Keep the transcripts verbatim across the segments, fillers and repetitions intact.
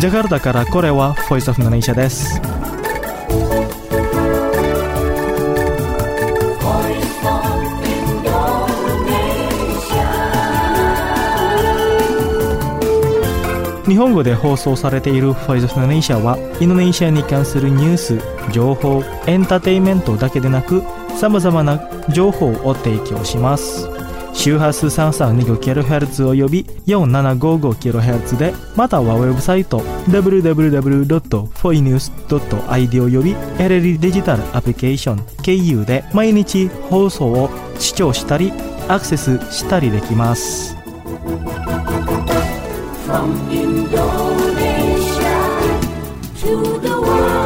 ジャカルタからこれは Voice of Indonesia です。日本語で放送されている Voice of Indonesia はインドネシアに関するニュース、情報、エンターテインメントだけでなく様々な情報を提供します。周波数 さんさんにごキロヘルツ および よんななごごキロヘルツ で、またはウェブサイト ダブリューダブリューダブリュードットフォイニュースドットアイディー および エルエル デジタルアプリケーション ケーユー で毎日放送を視聴したりアクセスしたりできます。From Indonesia to the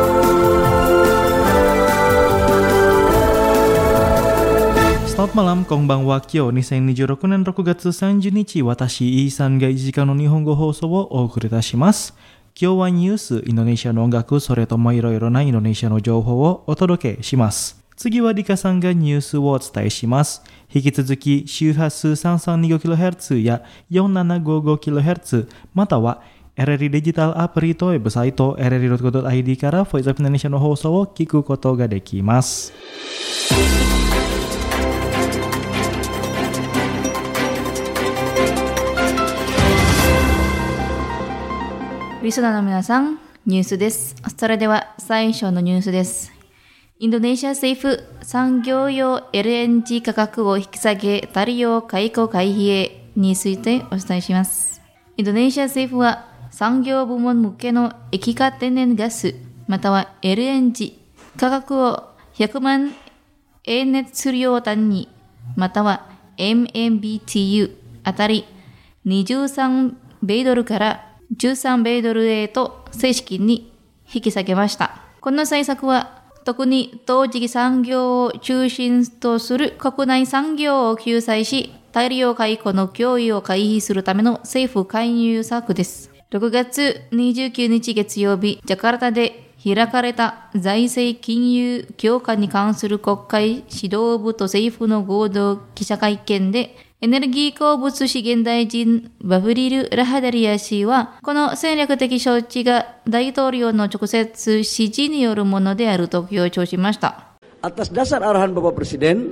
world。Selamat malam, konbanwa kyo。にせんにじゅうろくねんろくがつさんじゅうにち、私、イーさんがいちじかんの日本語放送をお送りいたします。今日はニュース、インドネシアの音楽、それともいろいろなインドネシアの情報をお届けします。次はリカさんがニュースをお伝えします。引き続き周波数 さんさんにごキロヘルツ や よんななごごキロヘルツ または エルエル デジタルアプリとウェブサイト エルエルドットコムドットアイディー から Voice of Indonesia の放送を聞くことができます。 リスナーの皆さん、ニュースです。それでは最初のニュースです。インドネシア政府、産業用 エルエヌジー 価格を引き下げ、太陽解雇回避へについてお伝えします。インドネシア政府は産業部門向けの液化天然ガス、または エルエヌジー 価格をひゃくまんえん熱量単位、または エムエムビーティーユー あたりにじゅうさん米ドルからじゅうさん米ドルへと正式に引き下げました。この政策は特に同時期産業を中心とする国内産業を救済し、大量解雇の脅威を回避するための政府介入策です。ろくがつにじゅうくにち月曜日、ジャカルタで開かれた財政金融強化に関する国会指導部と政府の合同記者会見で、エネルギー鉱物資源大臣バブリル・ラハダリア氏は、この戦略的措置が大統領の直接指示によるものであると強調しました。 Atas dasar arahan Bapak Presiden、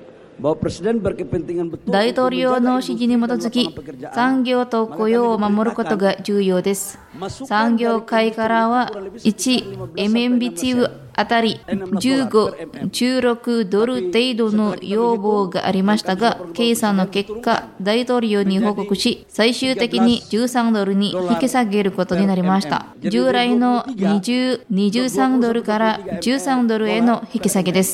大統領の指示に基づき、産業と雇用を守ることが重要です。産業界からはいちエムエムビーティーユー あたりじゅうご、じゅうろくドル程度の要望がありましたが、計算の結果、大統領に報告し、最終的にじゅうさんドルに引き下げることになりました。従来のにじゅう、にじゅうさんドルからじゅうさんドルへの引き下げです。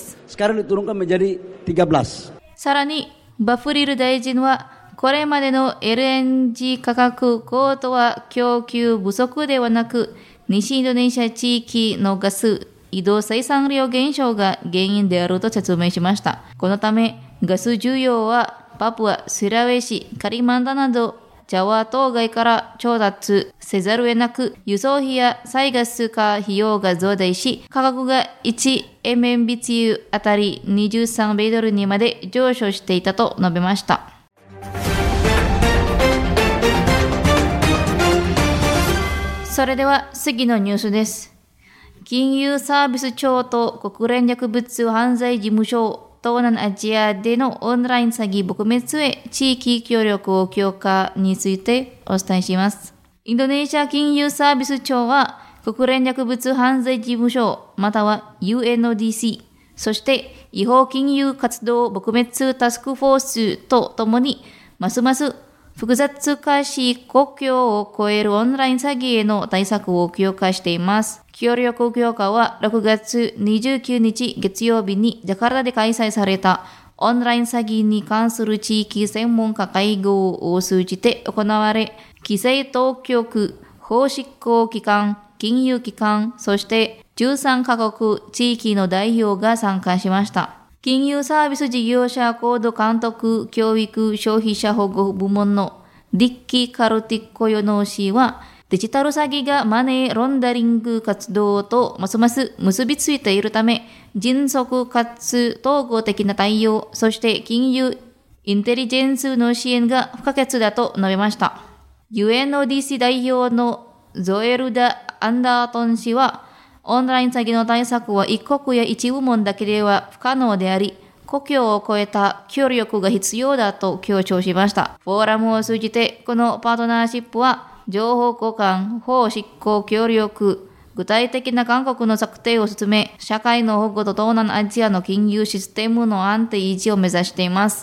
さらに、バフリル大臣は、これまでの エルエヌジー 価格高騰は供給不足ではなく、西インドネシア地域のガス移動生産量減少が原因であると説明しました。このため、ガス需要はパプア、スラウェシ、カリマンダなど、ジャワ島外から調達せざるを得なく、輸送費や再ガス化費用が増大し、価格がいちエムエムビーティーユー あたりにじゅうさん米ドルにまで上昇していたと述べました。それでは次のニュースです。金融サービス庁と国連薬物犯罪事務所、東南アジアでのオンライン詐欺撲滅へ地域協力を強化についてお伝えします。インドネシア金融サービス庁は国連薬物犯罪事務所または ユーエヌオーディーシー、そして違法金融活動撲滅タスクフォースとともにますます複雑化し国境を越えるオンライン詐欺への対策を強化しています。協力強化はろくがつにじゅうくにち月曜日にジャカルタで開催されたオンライン詐欺に関する地域専門家会合を通じて行われ、規制当局、法執行機関、金融機関、そしてじゅうさんカ国地域の代表が参加しました。金融サービス事業者コード監督教育消費者保護部門のディッキー・カルティッコヨノー氏は、デジタル詐欺がマネーロンダリング活動とますます結びついているため、迅速かつ統合的な対応、そして金融インテリジェンスの支援が不可欠だと述べました。ユーエヌオーディーシー 代表のゾエルダ・アンダートン氏は、オンライン詐欺の対策は一国や一部門だけでは不可能であり、国境を越えた協力が必要だと強調しました。フォーラムを通じて、このパートナーシップは、情報交換、法執行協力、具体的な勧告の策定を進め、社会の保護と東南アジアの金融システムの安定維持を目指しています。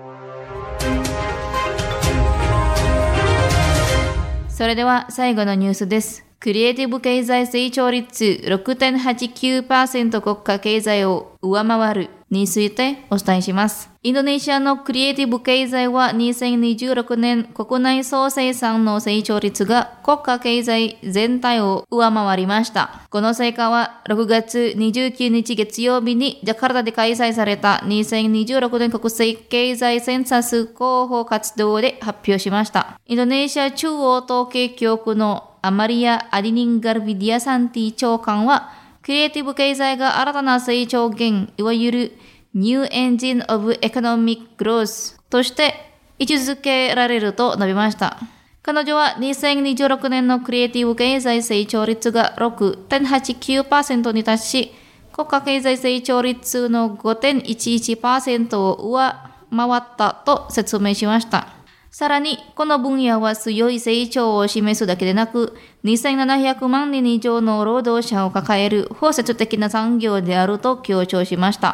それでは最後のニュースです。クリエイティブ経済成長率 ろくてんはちきゅうパーセント 国家経済を上回るについてお伝えします。インドネシアのクリエイティブ経済はにせんにじゅうろくねん国内総生産の成長率が国家経済全体を上回りました。この成果はろくがつにじゅうくにち月曜日にジャカルタで開催されたにせんにじゅうろくねん国際経済センサス広報活動で発表しました。インドネシア中央統計局のアマリア・アディニンガルビディアサンティ長官は、クリエイティブ経済が新たな成長源、いわゆる New Engine of Economic Growth として位置づけられると述べました。彼女はにせんにじゅうろくねんのクリエイティブ経済成長率が ろくてんはちきゅうパーセント に達し、国家経済成長率の ごてんいちいちパーセント を上回ったと説明しました。さらに、この分野は強い成長を示すだけでなく、にせんななひゃくまんにん以上の労働者を抱える包摂的な産業であると強調しました。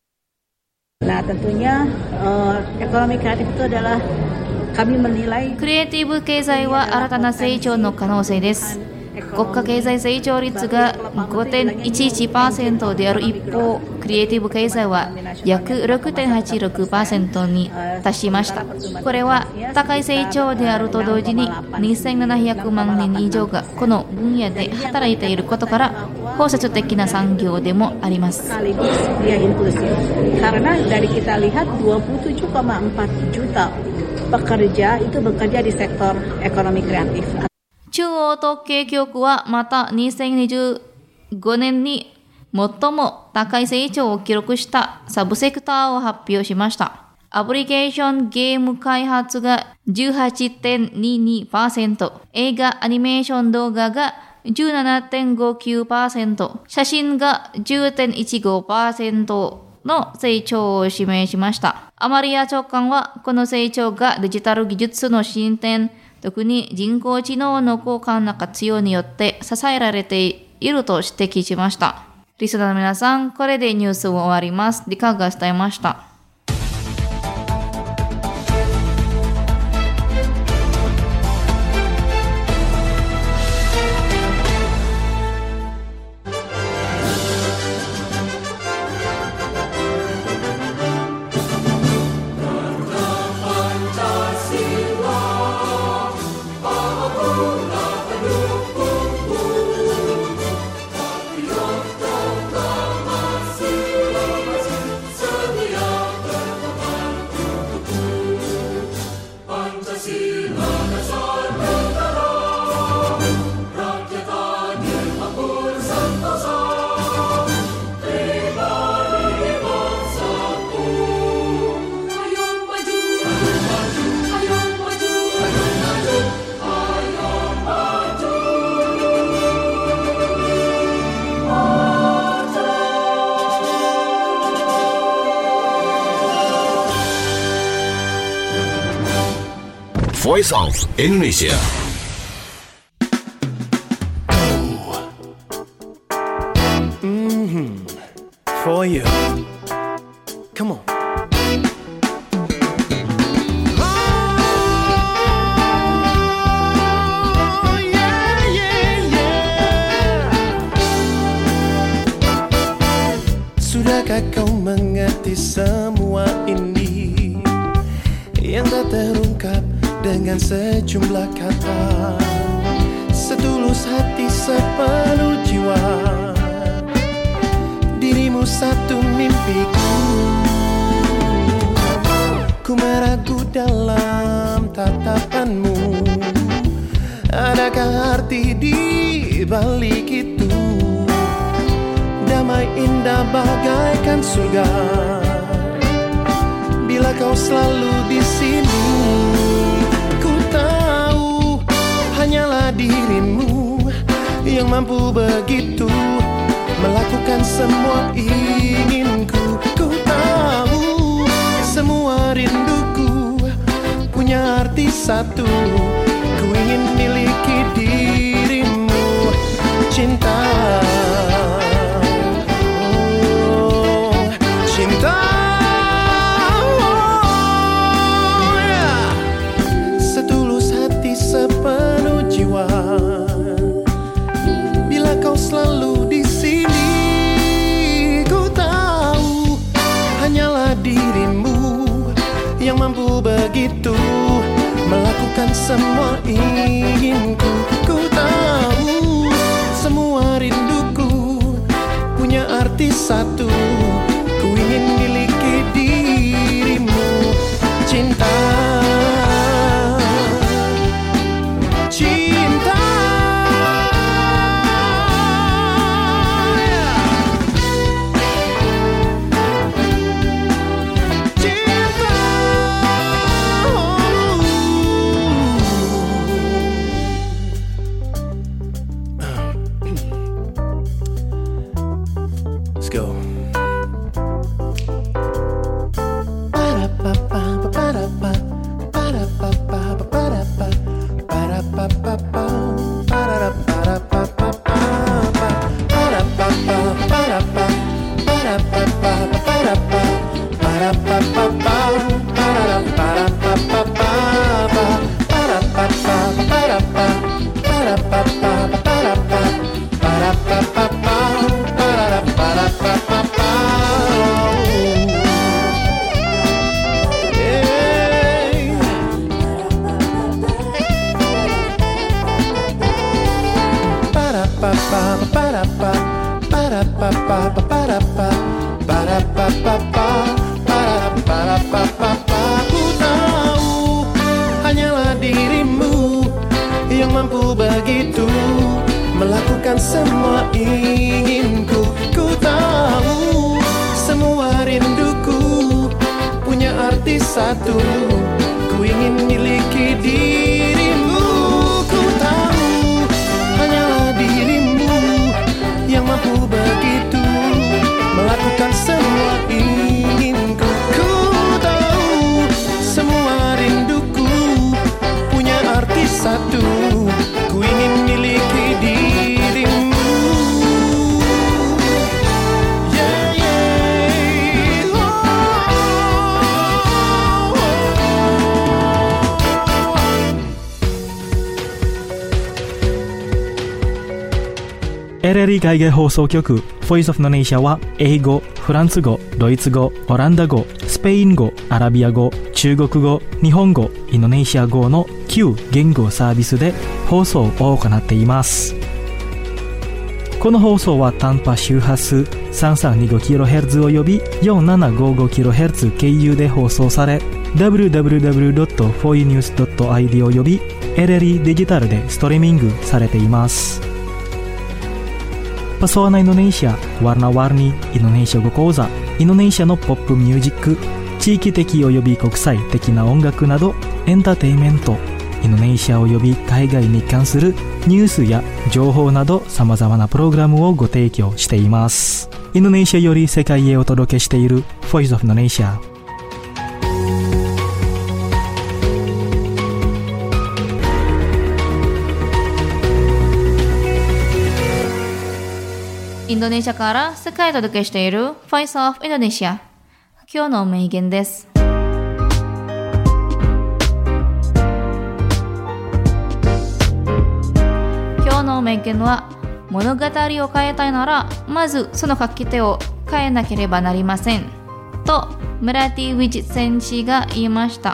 Nah, tentunya uh, ekonomi kreatif itu adalah kami menilai クリエイティブ経済は新たな成長の可能性です。国家経済成長率が ごてんいちいちパーセント である一方、クリエイティブ経済は約 ろくてんはちろくパーセント に達しました。これは高い成長であると同時ににせんななひゃくまんにん以上がこの分野で働いていることから包摂的な産業でもあります。 dia inklusif. Karena dari kita lihat dua puluh tujuh koma empat juta pekerja itu bekerja di sektor ekonomi kreatif. 中央統計局はまたにせんにじゅうごねんに最も高い成長を記録したサブセクターを発表しました。アプリケーションゲーム開発が じゅうはちてんににパーセント、映画アニメーション動画が じゅうななてんごきゅうパーセント、写真が じゅうてんいちごパーセント の成長を示しました。アマリア長官はこの成長がデジタル技術の進展、特に人工知能の高価な活用によって支えられていると指摘しました。リスナーの皆さん、これでニュースを終わります。リカが伝えました。 Voice of Indonesia. Mm-hmm. For you. Come on. Oh, yeah, yeah, yeah. Sudahkah kau mengerti semua ini yang tak terungkap dengan sejumlah kata, setulus hati sepenuh jiwa, dirimu satu mimpiku. Ku meragu dalam tatapanmu, adakah arti di balik itu? Damai indah bagaikan surga, bila kau selalu di sini. Hanyalah dirimu yang mampu begitu melakukan semua inginku. Ku tahu semua rinduku punya arti satu. Ku ingin miliki dirimu, cinta. Oh, cinta. Oh, yeah. Setulus hati, sepenuh jiwa. Bila kau selalu di sini, ku tahu hanyalah dirimu yang mampu begitu melakukan semua inginku. Ku tahu semua rinduku punya arti satu. Ku ingin miliki dirimu, cinta. Cinta. Let's go. Ku tahu hanyalah dirimu yang mampu begitu melakukan semua inginku. Ku tahu semua rinduku punya arti satu. Ku ingin miliki dirimu. Ku tahu hanyalah dirimu yang mampu begitu melakukan semua inginku. Ku tahu semua rinduku punya arti satu. Ku ingin miliki dirimu. Yeah, yeah. Oh, oh, oh. エルエルイ 海外放送局 Voice of Indonesia は英語、フランス語、ドイツ語、オランダ語、スペイン語、アラビア語、中国語、日本語、インドネシア語のきゅう言語サービスで放送を行っています。この放送は短波周波数 さんさんにごキロヘルツ および よんななごごキロヘルツ 経由で放送され ダブリューダブリューダブリュードットフォーユーニュースドットアイディー および エルエルイ デジタルでストリーミングされています。Pesona Indonesia, warna-warni Indonesia語講座、インドネシアのポップミュージック、地域的及び国際的な音楽などエンターテインメント、インドネシア及び海外に関するニュースや情報など様々なプログラムをご提供しています。インドネシアより世界へお届けしている Voice of Indonesia。 インドネシアから世界へお届けしている Voice of Indonesia。今日の名言です。今日の名言は、物語を変えたいならまずその書き手を変えなければなりませんとムラティ・ウィジ先生が言いました。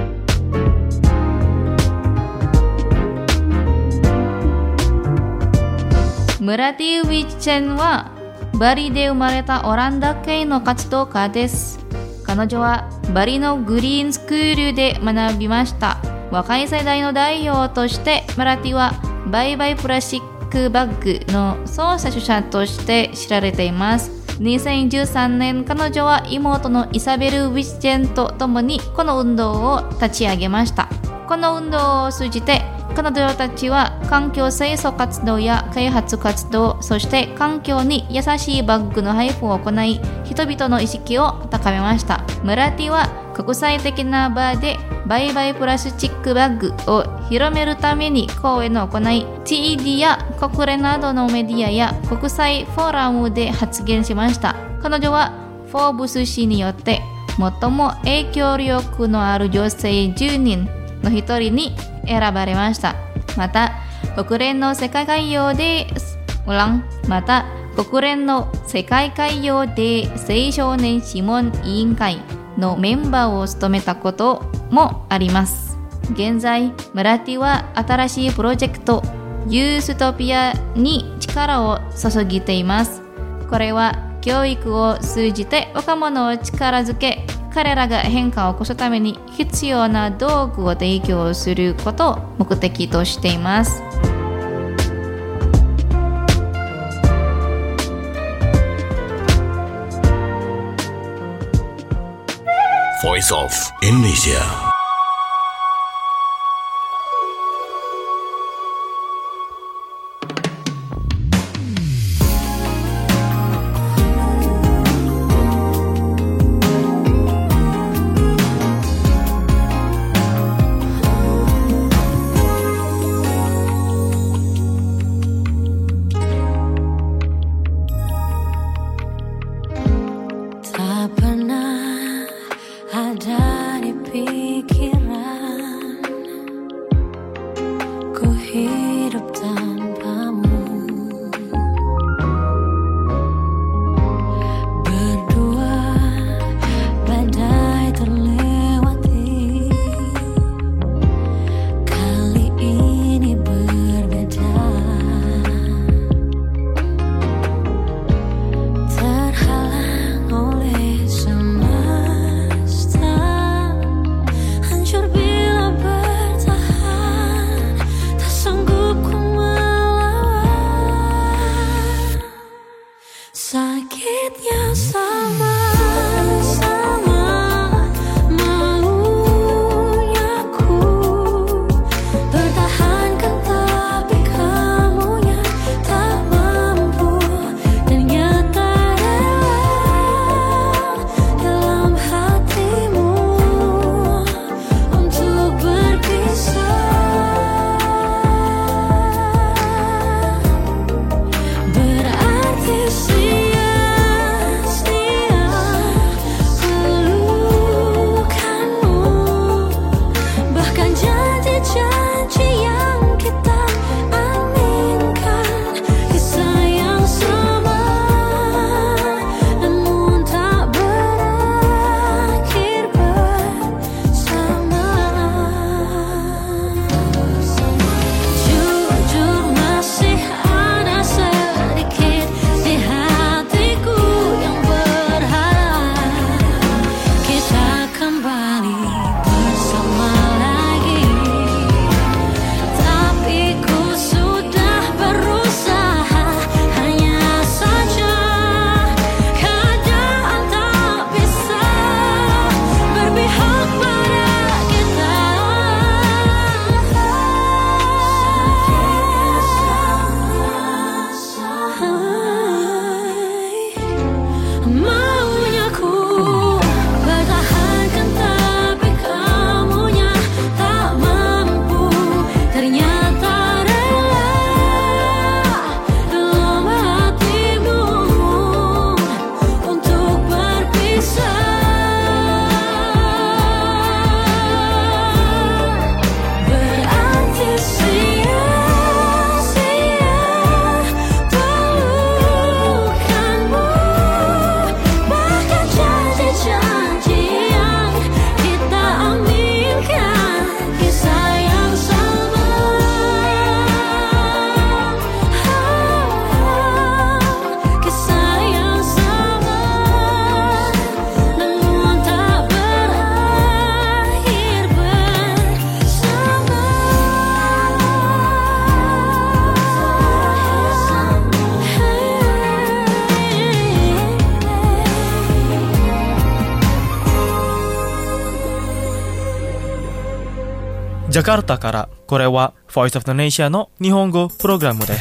ムラティ・ウィッチェンはバリで生まれたオランダ系の活動家です。彼女はバリのグリーンスクールで学びました。若い世代の代表としてムラティはバイバイプラスチックバッグの創始者として知られています。にせんじゅうさんねん彼女は妹のイサベル・ウィッチェンと共にこの運動を立ち上げました。この運動を通じて彼女たちは環境清掃活動や開発活動、そして環境に優しいバッグの配布を行い、人々の意識を高めました。ムラティは国際的な場で売買プラスチックバッグを広めるために講演を行い、ティーイーディー や国連などのメディアや国際フォーラムで発言しました。彼女はフォーブス誌によって最も影響力のある女性じゅうにんの一人に選ばれました。また国連の世界海洋でまた国連の世界海洋で青少年諮問委員会のメンバーを務めたこともあります。現在ムラティは新しいプロジェクトユーストピアに力を注ぎています。これは教育を通じて若者を力づけ、彼らが変化を起こすために必要な道具を提供することを目的としています。 Voice of Indonesia. Tak pernah ada di pikiran ジャカルタから、これは Voice of Indonesia の日本語プログラムです。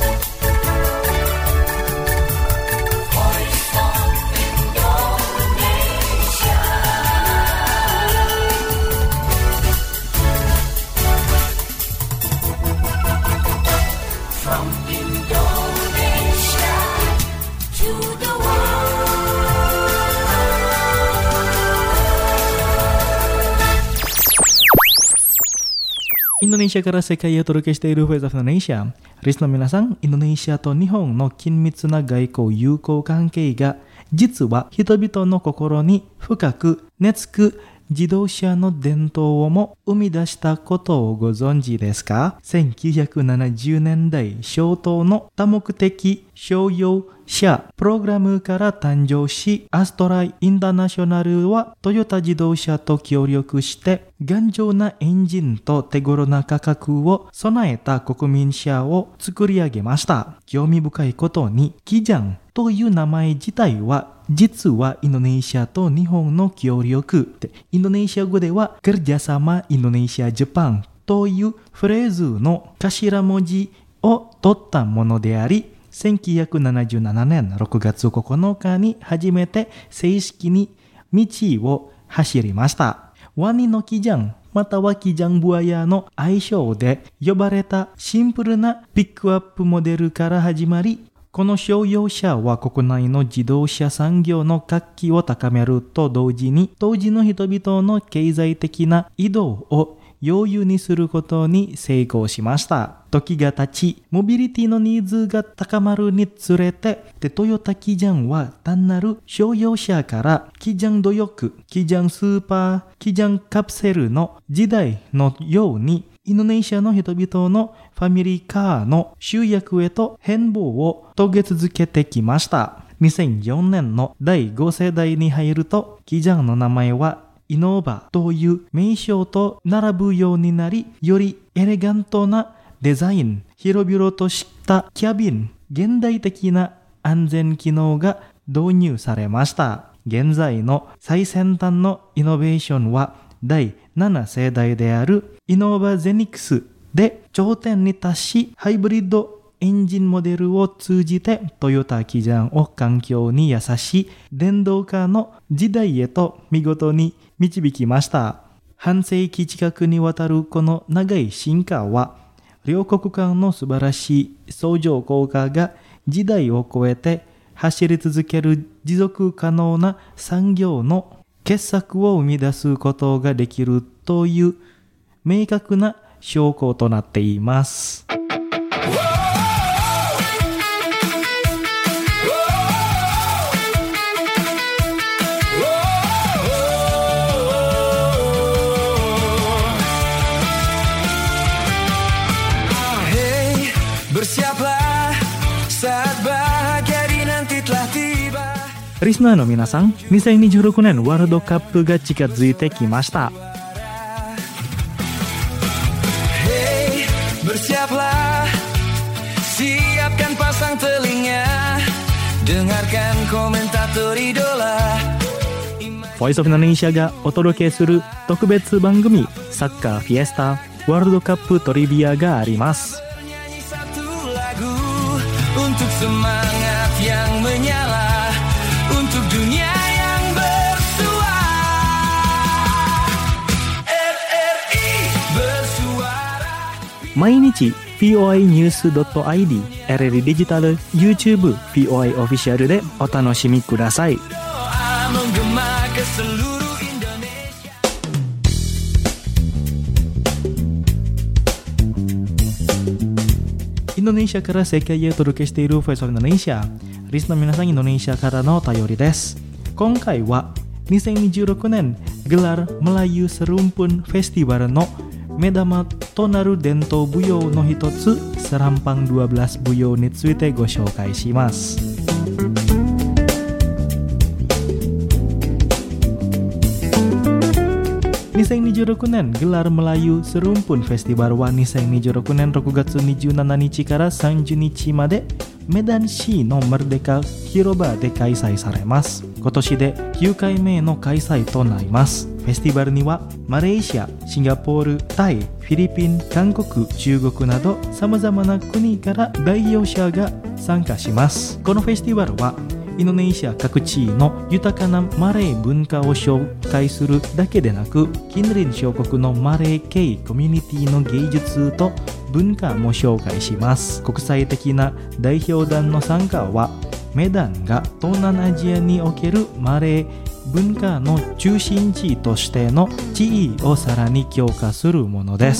インドネシアから世界へお届けしている Voice of Indonesia。リスナーの皆さん、インドネシアと日本の緊密な外交友好関係が実は人々の心に深く根付く自動車の伝統をも生み出したことをご存知ですか？せんきゅうひゃくななじゅうねんだい初頭の多目的商用車プログラムから誕生し、アストライ・インターナショナルはトヨタ自動車と協力して頑丈なエンジンと手頃な価格を備えた国民車を作り上げました。興味深いことに、キジャンという名前自体は実はインドネシアと日本の協力で、インドネシア語ではkerjasama Indonesia Jepangというフレーズの頭文字を取ったものであり、せんきゅうひゃくななじゅうななねんろくがつここのかに初めて正式に道を走りました。ワニのキジャンまたはキジャンブアヤの愛称で呼ばれたシンプルなピックアップモデルから始まり、この商用車は国内の自動車産業の活気を高めると同時に、当時の人々の経済的な移動を容易にすることに成功しました。時が経ち、モビリティのニーズが高まるにつれて、でトヨタキジャンは単なる商用車からキジャン努力、キジャンスーパー、キジャンカプセルの時代のように、インドネシアの人々のファミリーカーの集約へと変貌を遂げ続けてきました。にせんよねんのだいご世代に入ると、キジャンの名前はイノーバという名称と並ぶようになり、よりエレガントなデザイン、広々としたキャビン、現代的な安全機能が導入されました。現在の最先端のイノベーションはだいなな世代であるイノーバゼニクスで頂点に達し、ハイブリッドエンジンモデルを通じてトヨタキジャンを環境に優しい電動化の時代へと見事に導きました。半世紀近くにわたるこの長い進化は、両国間の素晴らしい相乗効果が時代を超えて走り続ける持続可能な産業の傑作を生み出すことができるという明確な証拠となっています。リスナーの皆さん、にせんにじゅうろくねんワールドカップが近づいてきました。Voice of Indonesia がお届けする特別番組、サッカーフィエスタワールドカップトリビアがあります。Untuk semangat yang menyala, untuk dunia yang bersuara, エルエルイー bersuara. 毎日 ピーオーアイニュース ドットアイディー エルエル デジタル YouTube ピーオーアイ オフィシャルでお楽しみください。インドネシアから世界へお届けしている Voice of Indonesia。リスナーの皆さん、インドネシアからのお便りです。今回はにせんにじゅうろくねんgelar Melayu Serumpun Festival の目玉となる伝統舞踊の一つ、セランパンじゅうに舞踊についてご紹介します。にせんにじゅうろくねんgelar Melayu Serumpun Festival はにせんにじゅうろくねんろくがつにじゅうしちにちからさんじゅうにちまでメダン市のマルデカ広場で開催されます。今年できゅうかいめの開催となります。 フェスティバルにはマレーシア、シンガポール、タイ、フィリピン、韓国、中国など様々な国から代表者が参加します。このフェスティバルはインドネシア各地の豊かなマレー文化を紹介するだけでなく、近隣諸国のマレー系コミュニティの芸術と文化も紹介します。国際的な代表団の参加は、メダンが東南アジアにおけるマレー文化の中心地としての地位をさらに強化するものです。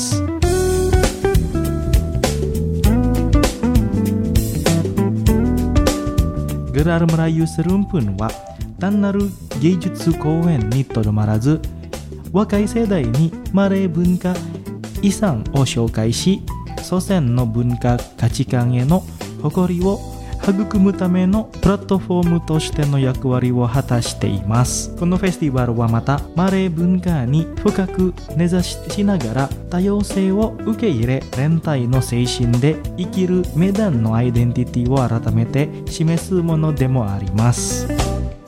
グラルムラユースルンプンは単なる芸術公演にとどまらず、若い世代にマレー文化遺産を紹介し、祖先の文化価値観への誇りを育むためのプラットフォームとしての役割を果たしています。このフェスティバルはまたマレー文化に深く根ざしながら多様性を受け入れ、連帯の精神で生きるメダンのアイデンティティを改めて示すものでもあります。フ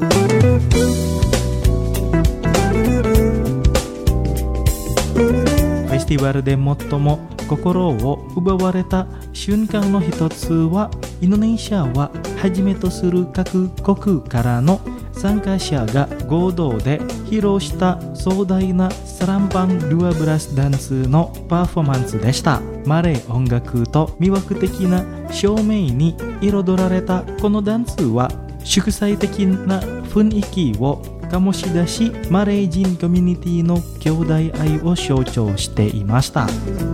ェスティバルで最も心を奪われた瞬間の一つは、インドネシアははじめとする各国からの参加者が合同で披露した壮大なスランパンドゥアブラスダンスのパフォーマンスでした。マレー音楽と魅惑的な照明に彩られたこのダンスは、祝祭的な雰囲気を醸し出し、マレー人コミュニティの兄弟愛を象徴していました。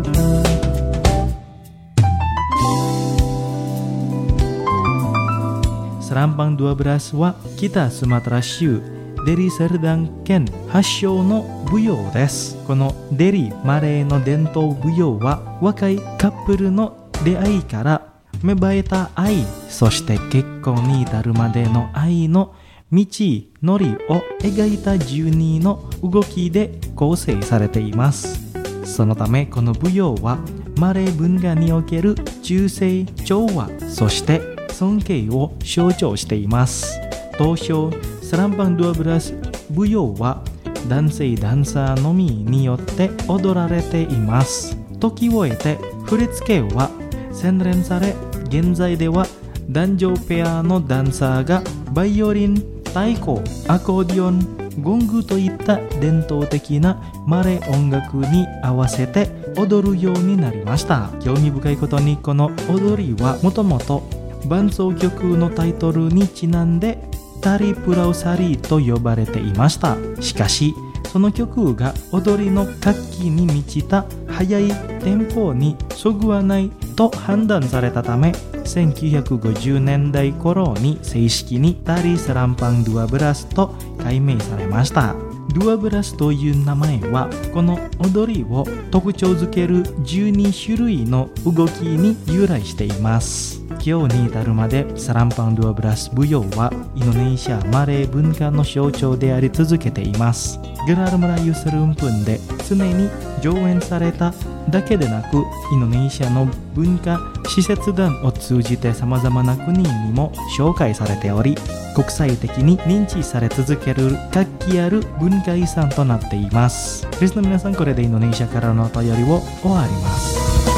スランパンドゥアブラスは北スマトラ州デリセルダン県発祥の舞踊です。このデリマレーの伝統舞踊は、若いカップルの出会いから芽生えた愛、そして結婚に至るまでの愛の道のりを描いたじゅうにの動きで構成されています。そのためこの舞踊はマレー文化における忠誠、調和、そして尊敬を象徴しています。当初スランパンドゥアブラス舞踊は男性ダンサーのみによって踊られています。時を経て振り付けは洗練され、現在では男女ペアのダンサーがバイオリン、太鼓、アコーディオン、ゴングといった伝統的なマレー音楽に合わせて踊るようになりました。興味深いことに、この踊りはもともと伴奏曲のタイトルにちなんでタリプラウサリーと呼ばれていました。しかしその曲が踊りの活気に満ちた速いテンポにそぐわないと判断されたため、せんきゅうひゃくごじゅうねんだい頃に正式にタリスランパンドゥアブラスと改名されました。ドゥアブラスという名前は、この踊りを特徴づけるじゅうにしゅるいの動きに由来しています。今日に至るまでスランパンドゥアブラス舞踊はインドネシアマレー文化の象徴であり続けています。グラルムラユスルンプンで常に上演されただけでなく、インドネシアの文化使節団を通じて様々な国にも紹介されており、国際的に認知され続ける活気ある文化遺産となっています。リスナーの皆さん、これでインドネシアからのお便りを終わります。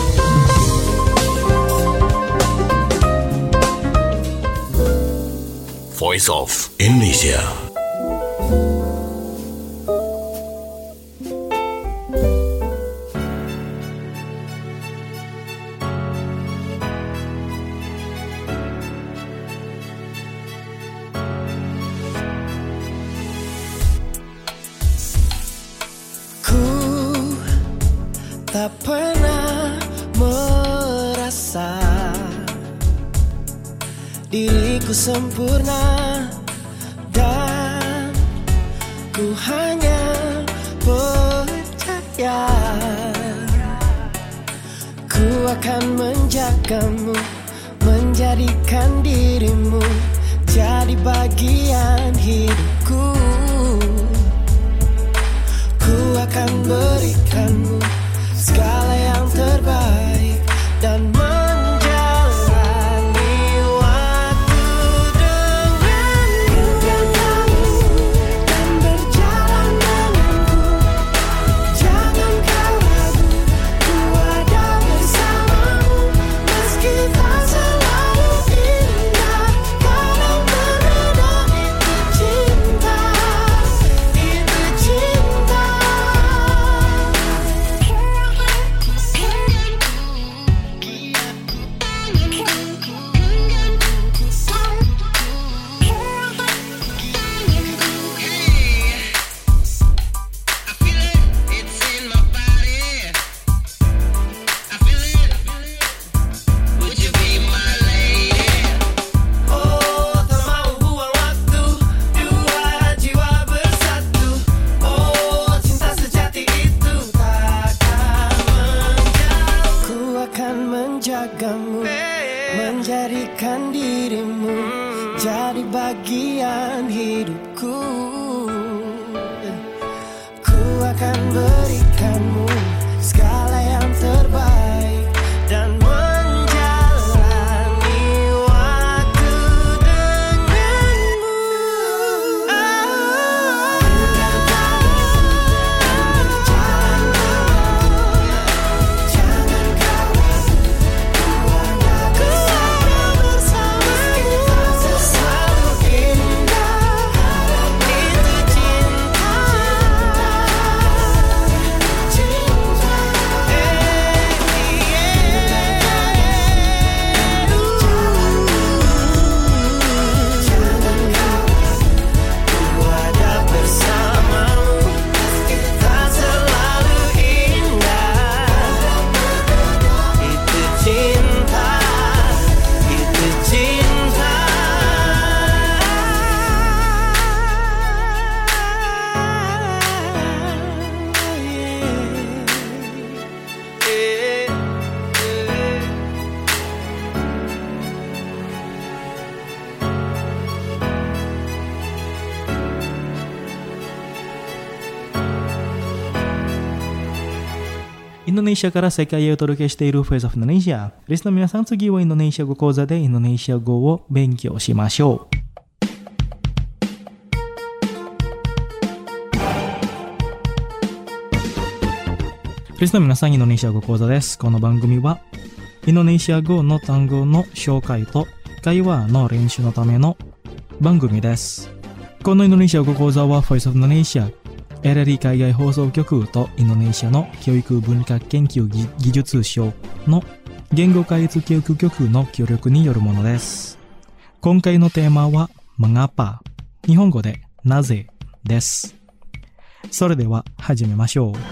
Voice of Indonesia. Tak pernah merasa diriku sempurna, dan ku hanya percaya ku akan menjagamu, menjadikan dirimu jadi bagian hidupku. Ku akan berikanmu segala yang terbaik dan menjalani waktu denganmu dan berjalan denganku インドネシアから世界へお届けしている Voice of Indonesia。リスナーの皆さん、次はインドネシア語講座でインドネシア語を勉強しましょう。リスナーの皆さん、インドネシア語講座です。この番組はインドネシア語の単語の紹介と会話の練習のための番組です。このインドネシア語講座は Voice of Indonesia、エルエルイ 海外放送局とインドネシアの教育文化研究技術省の言語開発教育局の協力によるものです。今回のテーマは Mengapa、日本語でなぜです。それでは始めましょう。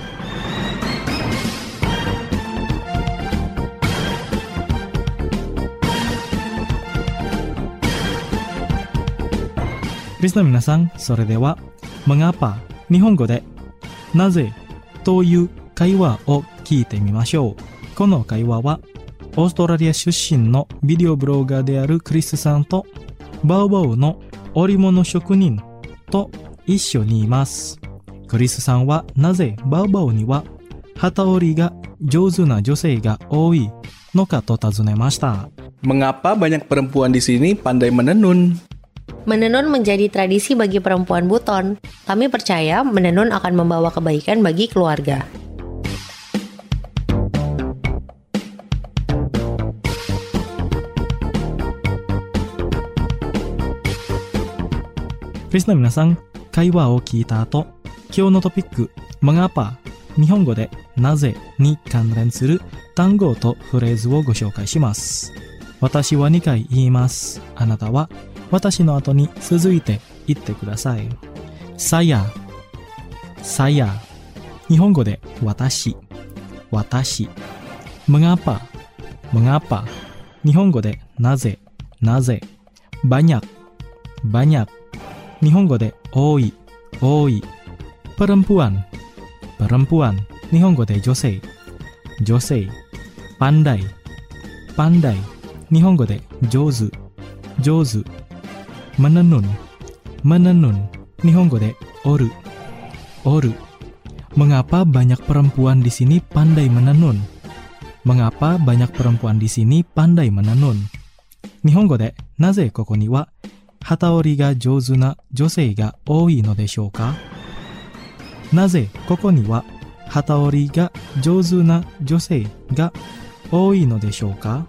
リスナーの皆さん、それでは Mengapa、日本語でなぜという会話を聞いてみましょう。この会話はオーストラリア出身のビデオブロガーであるクリスさんとバウバウの織物職人と一緒にいます。クリスさんはなぜバウバウには機織りが上手な女性が多いのかと尋ねました。 Mengapa banyak perempuan di sini pandai menenun?Menenun menjadi tradisi bagi perempuan Buton. Kami percaya menenun akan membawa kebaikan bagi keluarga. Listener 皆さん、会話を聞いた後、今日のトピック、Mengapa、日本語でなぜに関連する単語とフレーズをご紹介します。私はにかい言います。あなたは私の後に続いて言ってください。saya、saya、日本語で私、私。mengapa、mengapa、日本語でなぜ、なぜ。banyak、banyak、日本語で多い、多い。perempuan、perempuan、日本語で女性、女性。pandai、pandai、日本語で上手、上手。menenun、menenun、日本語で織る、織る。Mengapa banyak perempuan di sini pandai menenun? Mengapa banyak perempuan di sini pandai menenun? 日本語でなぜここには機織りが上手な女性が多いのでしょうか？なぜここには機織りが上手な女性が多いのでしょうか？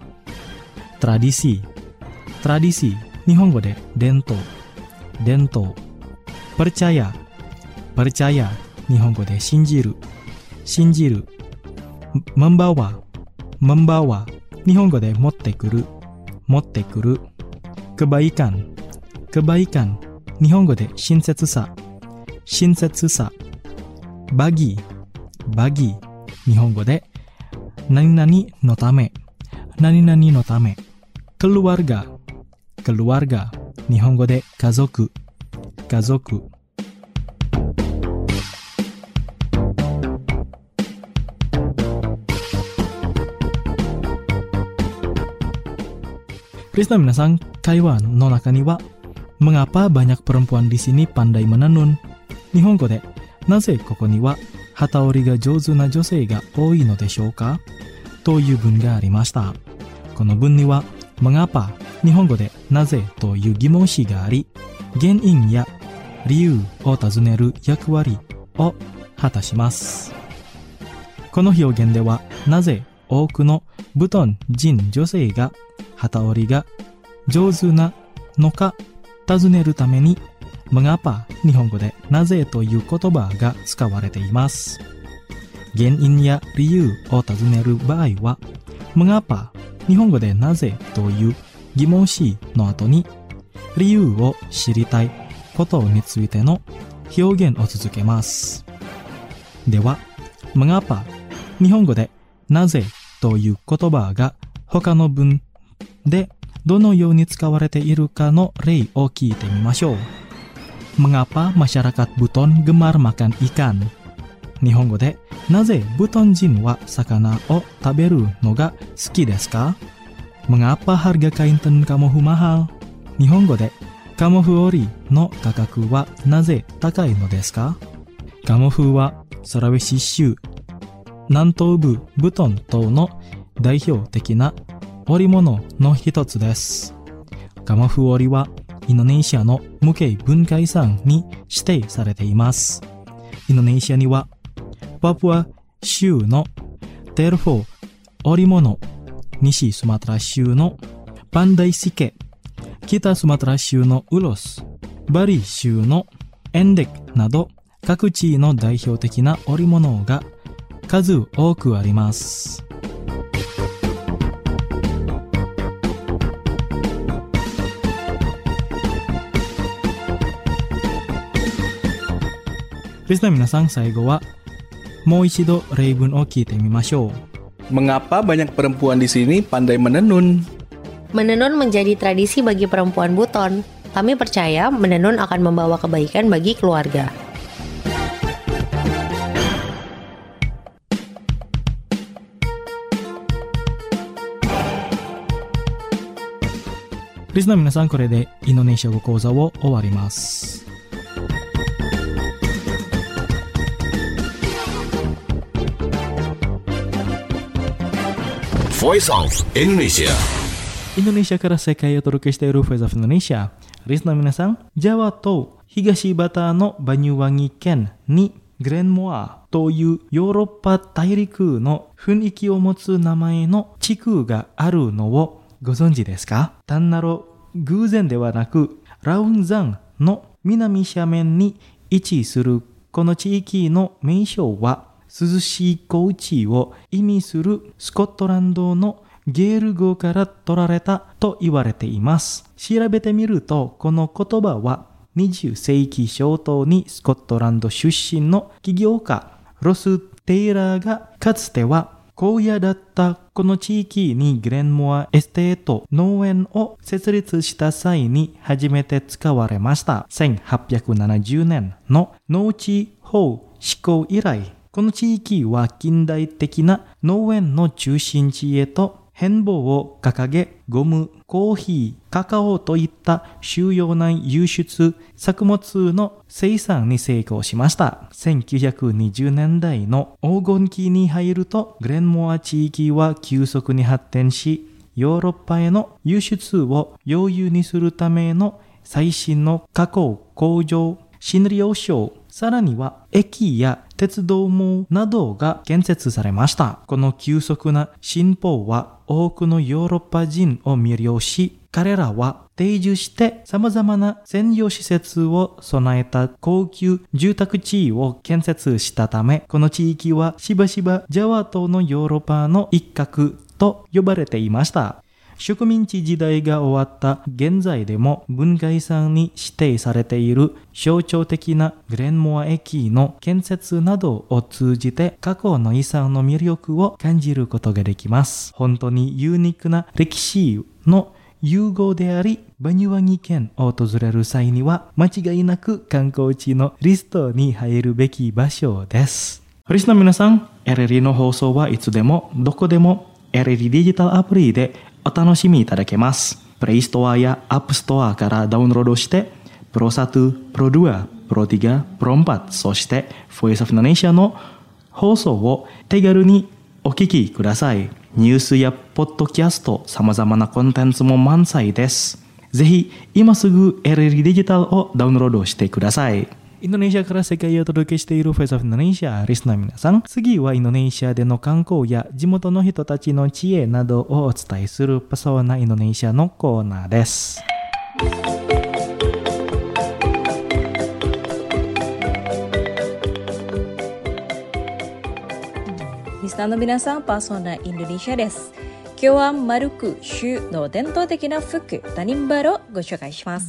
Tradisi、tradisi、日本語で伝統、伝統。percaya、percaya、日本語で信じる、信じる。membawa、membawa、日本語で持ってくる、持ってくる。kebaikan、kebaikan、日本語で親切さ、親切さ。bagi、bagi、日本語で何々のため、何々のため。keluarga、keluarga、日本語で家族、家族。リスナーの皆さん、会話の中には Mengapa banyak perempuan di sini pandai menenun? 日本語でなぜここには機織りが上手な女性が多いのでしょうかという文がありました。この文には Mengapa、日本語でなぜという疑問詞があり、原因や理由を尋ねる役割を果たします。この表現では、なぜ多くのブトン人女性が機織りが上手なのか尋ねるために、Mengapa、日本語でなぜという言葉が使われています。原因や理由を尋ねる場合は、Mengapa、日本語でなぜという疑問詞の後に理由を知りたいことについての表現を続けます。では、Mengapa、日本語でなぜという言葉が他の文でどのように使われているかの例を聞いてみましょう。Mengapa masyarakat Buton gemar makan ikan? 日本語でなぜブトン人は魚を食べるのが好きですか？ Mengapa harga kain tenun kamofu mahal? 日本語でカモフ織りの価格はなぜ高いのですか？カモフはソラウェシ州南東部ブトン島の代表的な織物の一つです。ガマフ織はインドネシアの無形文化遺産に指定されています。インドネシアにはパプア州のテルフォ織物、西スマトラ州のパンダイシケ、北スマトラ州のウロス、バリ州のエンデクなど各地の代表的な織物が数多くあります。リスナー皆さん、最後はもう一度例文を聞いてみましょう。 Mengapa banyak perempuan di sini pandai menenun? Menenun menjadi tradisi bagi perempuan Buton. Kami percaya menenun akan membawa kebaikan bagi keluarga. Listener 皆さん、これでインドネシア語講座を終わります。 Voice of Indonesia。 インドネシアから世界へお届けしている Voice of Indonesia。リスナー皆さん、ジャワ島東バターのバニュワギ県にグレンモアというヨーロッパ大陸の雰囲気を持つ名前の地区があるのをご存知ですか？単なる偶然ではなく、ラウンザンの南斜面に位置するこの地域の名称は、涼しい高地を意味するスコットランドのゲール語から取られたと言われています。調べてみると、この言葉はにじゅっ世紀初頭にスコットランド出身の起業家ロス・テイラーがかつては荒野だったこの地域にグレンモアエステート農園を設立した際に初めて使われました。せんはっぴゃくななじゅうねんの農地法施行以来、この地域は近代的な農園の中心地へと変貌を掲げ、ゴム、コーヒー、カカオといった主要な輸出作物の生産に成功しました。せんきゅうひゃくにじゅうねんだいの黄金期に入ると、グレンモア地域は急速に発展し、ヨーロッパへの輸出を容易にするための最新の加工工場、診療所、さらには駅や鉄道網などが建設されました。この急速な進歩は多くのヨーロッパ人を魅了し、彼らは定住して様々な専用施設を備えた高級住宅地を建設したため、この地域はしばしばジャワ島のヨーロッパの一角と呼ばれていました。植民地時代が終わった現在でも文化遺産に指定されている象徴的なグレンモア駅の建設などを通じて過去の遺産の魅力を感じることができます。本当にユニークな歴史の融合であり、バニュワギ県を訪れる際には間違いなく観光地のリストに入るべき場所です。リスナーの皆さん、エルエル の放送はいつでもどこでも エルエル デジタルアプリでお楽しみいただけます。プレイストアやアップストアからダウンロードして、プロワン、プロツー、プロスリー、プロフォー、そして Voice of Indonesia の放送を手軽にお聞きください。ニュースやポッドキャスト、様々なコンテンツも満載です。ぜひ今すぐ エルエル デジタルをダウンロードしてください。インドネシアから世界へお届けしている Voice of Indonesia。リスナー皆さん、次はインドネシアでの観光や地元の人たちの知恵などをお伝えするパソーナインドネシアのコーナーです。 リスナーの皆さん、パーソナインドネシアです。今日はマルク州の伝統的な服、タニンバルをご紹介します。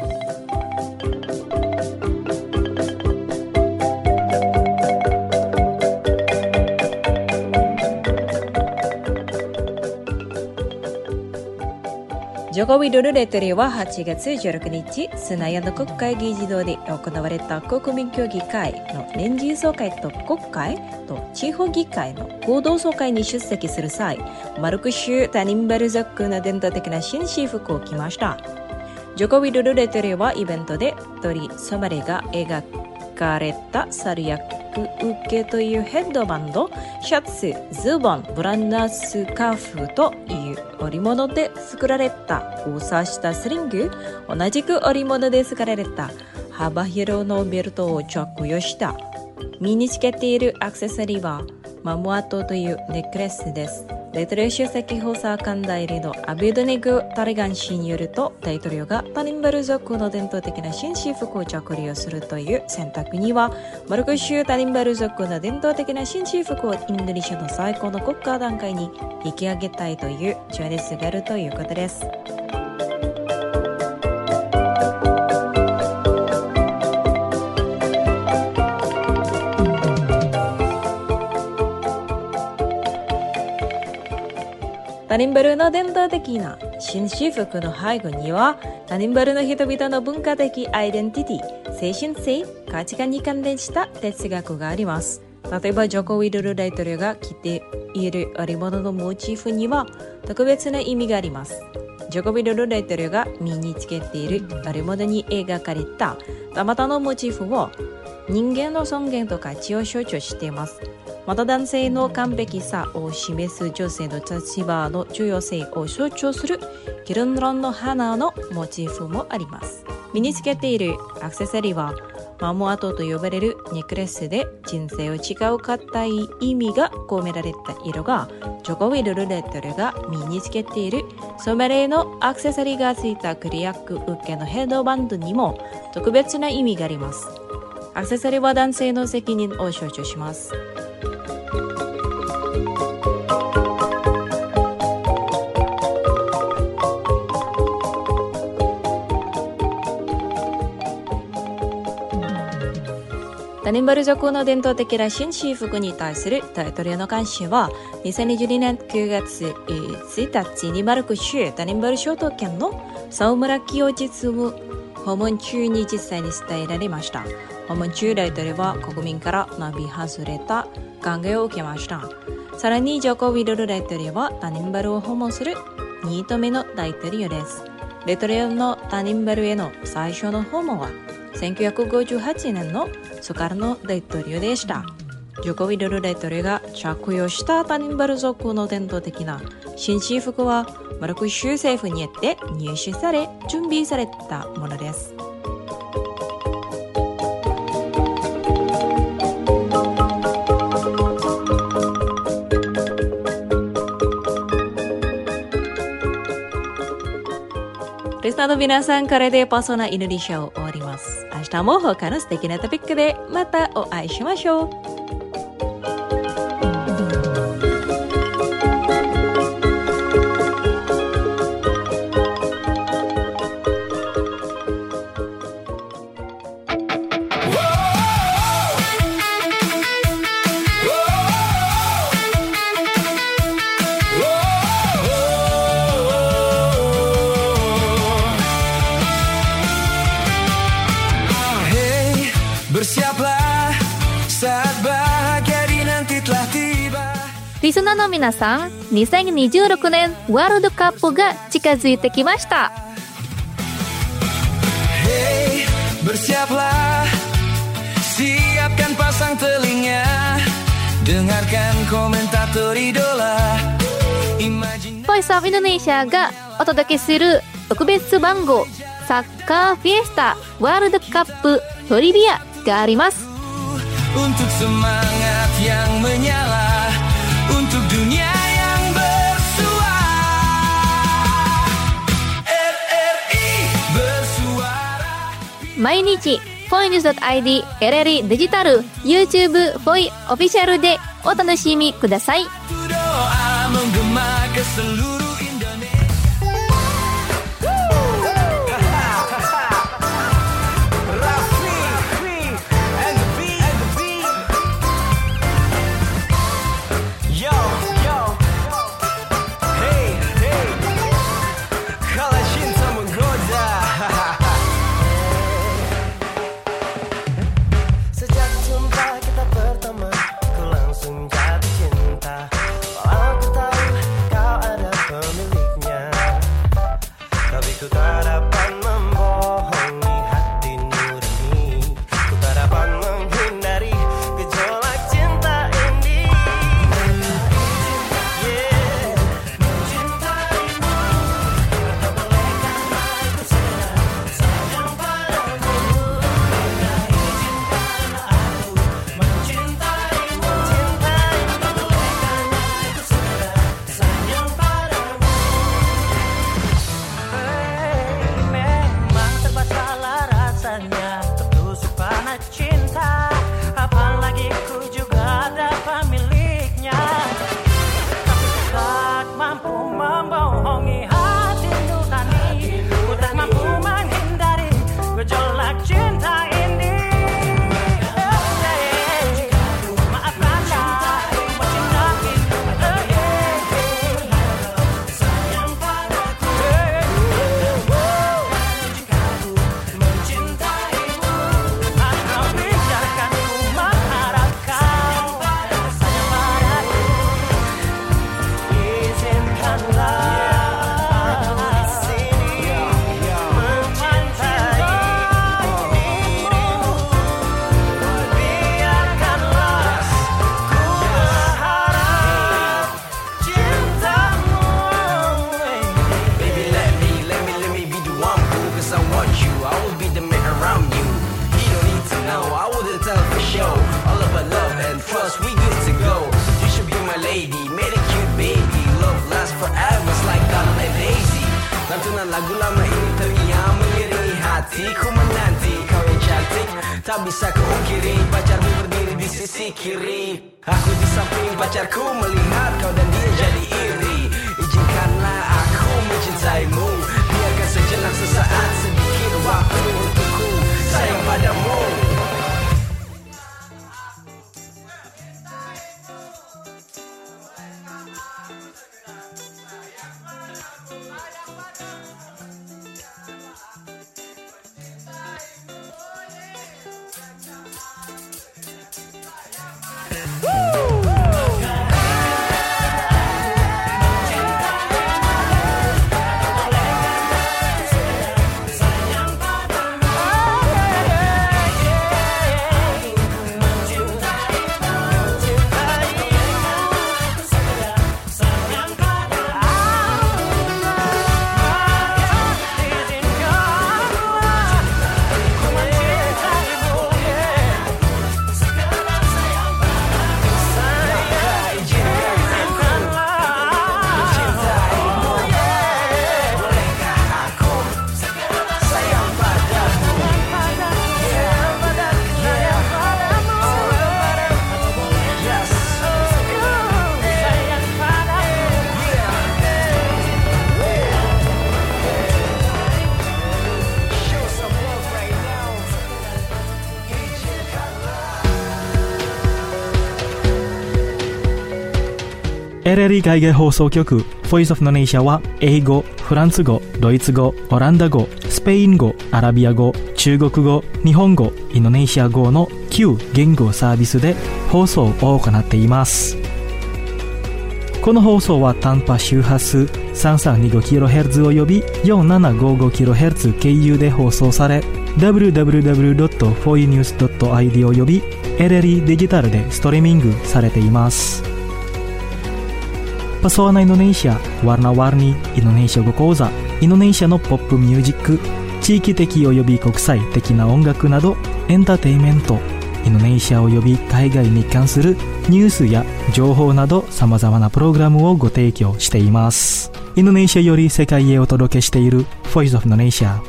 ジョコウィドルレトリははちがつじゅうろくにち、スナヤの国会議事堂で行われた国民協議会の年次総会と国会と地方議会の合同総会に出席する際、マルク州タニンバル族の伝統的な紳士服を着ました。ジョコウィドルレトリはイベントで鳥ソマレが描かれた最悪受けというヘッドバンド、シャツ、ズボン、ブランダースカーフという織物で作られたを指したスリング、同じく織物で作られた幅広のベルトを着用した。身につけているアクセサリーはマムアトというネックレスです。大統領首席補佐官代理のアビドネグ・タリガン氏によると、大統領がタニンバル族の伝統的な紳士服を着用するという選択には、マルコ州タニンバル族の伝統的な紳士服をインドネシアの最高の国家段階に引き上げたいという情熱があるということです。タニンバルの伝統的な紳士服の背後には、タニンバルの人々の文化的アイデンティティ、精神性、価値観に関連した哲学があります。例えば、ジョコ・ウィドル大統領が着ている織物のモチーフには特別な意味があります。ジョコ・ウィドル大統領が身につけている織物に描かれたたまたのモチーフを人間の尊厳と価値を象徴しています。また男性の完璧さを示す女性の立場の重要性を象徴するギルンロンの花のモチーフもあります。身につけているアクセサリーはマモアトと呼ばれるネックレスで、人生を違う固い意味が込められた色が、ジョコ・ウィドル大統領が身につけているソメレのアクセサリーがついたクリアック受けのヘッドバンドにも特別な意味があります。アクセサリーは男性の責任を象徴します。タニンバル族の伝統的な紳士服に対する大統領の関心は、にせんにじゅうにねんくがつついたちにマルク州タニンバル小島県のサウムラキを実務訪問中に実際に伝えられました。訪問中、大統領は国民から並外れた歓迎を受けました。さらにジョコ・ウィドル大統領はタニンバルを訪問するにどめの大統領です。大統領のタニンバルへの最初の訪問はせんきゅうひゃくごじゅうはちねんのスカルノ大統領でした。ジョコ・ウィドル大統領が着用したタニンバル族の伝統的な紳士服はマルク州政府によって入手され準備されたものです。リスナーの皆さん、これでパーソナインドネシアを終わります。明日も他の素敵なトピックでまたお会いしましょう。 リスナーの皆さん、にせんにじゅうろくねんワールドカップが近づいてきました。 Hey, bersiaplah, siapkan pasang telinga, dengarkan komentator idola. Voice of Indonesia がお届けする特別番号、サッカーフィエスタワールドカップトリビアがあります。 Untuk semangat yang menyala.Untuk dunia yang bersuara, 毎日 フォイニュース ドット アイディー エルエルイ デジタル YouTube フォイオフィシャルでお楽しみください。 first, we good to go. You should be my lady, made a cute baby. Love lasts forever, it's like Donald and Daisy. Lantunan lagu lama ini terngiang mengiringi hatiku menanti kau yang cantik. Tak bisa kuungkiri, pacarmu berdiri di sisi kiri. Aku di samping pacarku melihat kau dan dia jadi iri. Izinkanlah aku mencintaimu, biarkan sejenak sesaat sedikit waktu untukku sayang padamu. エルエル 海外放送局 Voice of Indonesia は英語、フランス語、ドイツ語、オランダ語、スペイン語、アラビア語、中国語、日本語、インドネシア語のきゅう言語サービスで放送を行っています。この放送は短波周波数 さんさんにごキロヘルツ および よんななごごキロヘルツ 経由で放送され ダブリューダブリューダブリュードットフォーユーニュースドットアイディー および エルエル デジタルでストリーミングされています。Pesona Indonesia, warna-warni Indonesia語講座、インドネシアのポップミュージック、地域的および国際的な音楽などエンターテインメント、インドネシアおよび海外に関するニュースや情報など様々なプログラムをご提供しています。インドネシアより世界へお届けしている Voice of Indonesia。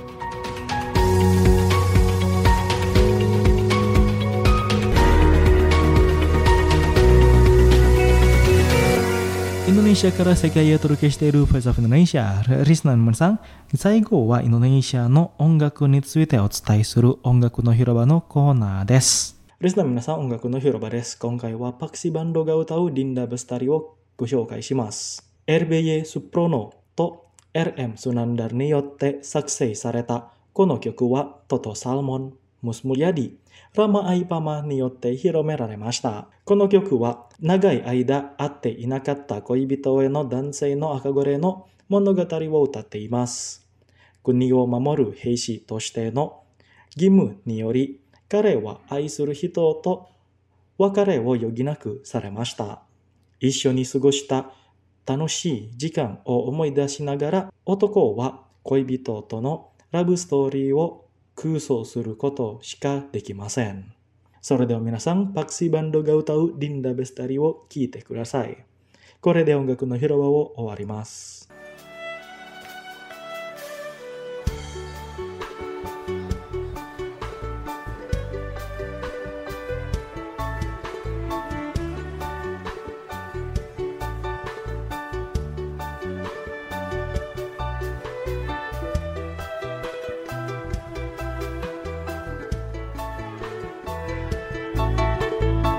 インドネシアから世界へお届けしている Voice of Indonesia。リスナーの皆さん、最後はインドネシアの音楽についてお伝えする音楽の広場のコーナーです。リスナーの皆さん、音楽の広場です。今回はパクシバンドが歌う Dinda Bestari をご紹介します。エルビーエー Suprono と エルエム Sunandar によって作成されたこの曲はトトサルモン、ムスムリアディ、ラマアイパマによって広められました。この曲は長い間会っていなかった恋人への男性の憧れの物語を歌っています。国を守る兵士としての義務により彼は愛する人と別れを余儀なくされました。一緒に過ごした楽しい時間を思い出しながら男は恋人とのラブストーリーを空想することしかできません。それでは皆さん、パクシバンドが歌う Dinda Bestari を聴いてください。これで音楽の広場を終わります。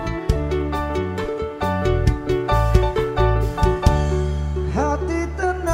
Hati tenang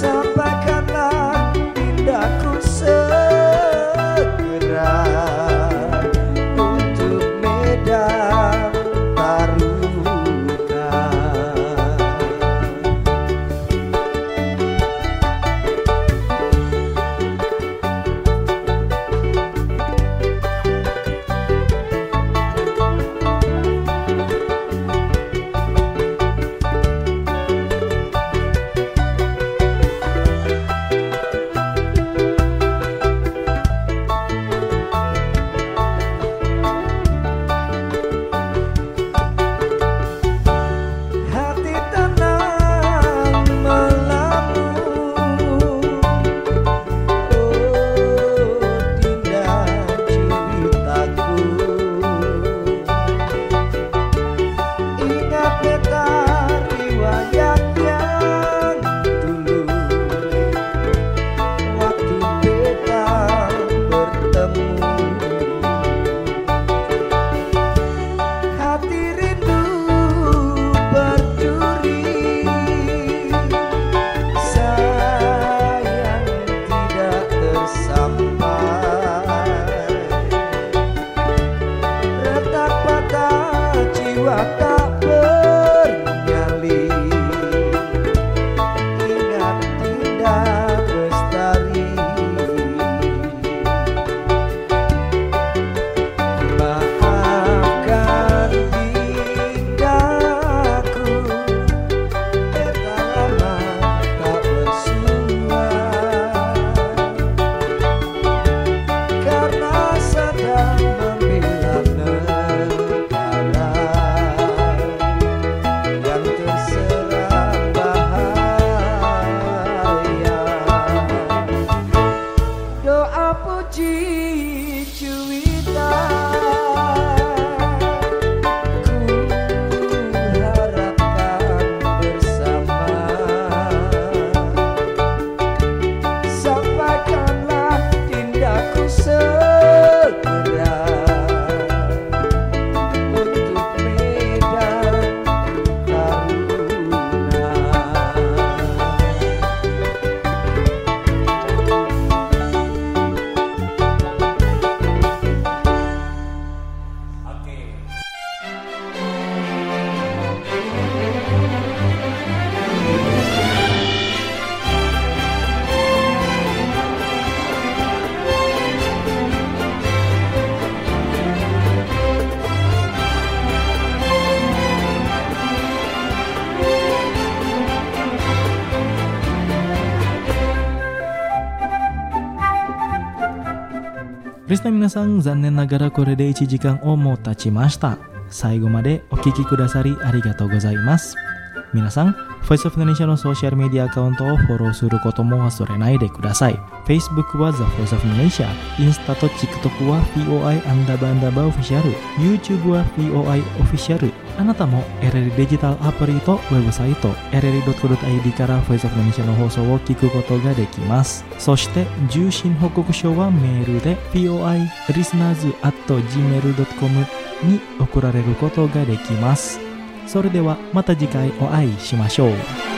sampaikanlah tindakku segera untuk Medan Taruna. Hati tenang melamun, oh Dinda Juwitaku. Ingat peta riwayat yang dulu, waktu beta bertemu. Hati rindu berduri, sayang tidak tersampai. Retak patah jiwa tak bernyali, ingat Dinda Bestari. Maafkan Dindaku, beta lama tak bersua, karena sedang membela negara yang terserang bahaya. Doa puji Juwita ku harapkan bersama. Sampaikanlah tindaku segera untuk Medan Taruna. Rista minasan, zannen nagara kore de ichi jikan o mou tachimashita. Saigo made o kiki kudasari arigatou gozaimasu. Minasan, Voice of Indonesia のソーシャルメディアアカウントをフォローすることも忘れないでください。Facebook は The Voice of Indonesia、インスタと TikTok は ブイオーアイ アンダーバーアンダーバーオフィシャル、YouTube は ブイオーアイ オフィシャル。あなたもエレリデジタルアプリとウェブサイト エレリドットコムドットアイディー から Voice of Indonesia の放送を聞くことができます。そして受信報告書はメールで ブイオーアイ リスナーズ アット ジーメール ドットコム に送られることができます。それではまた次回お会いしましょう。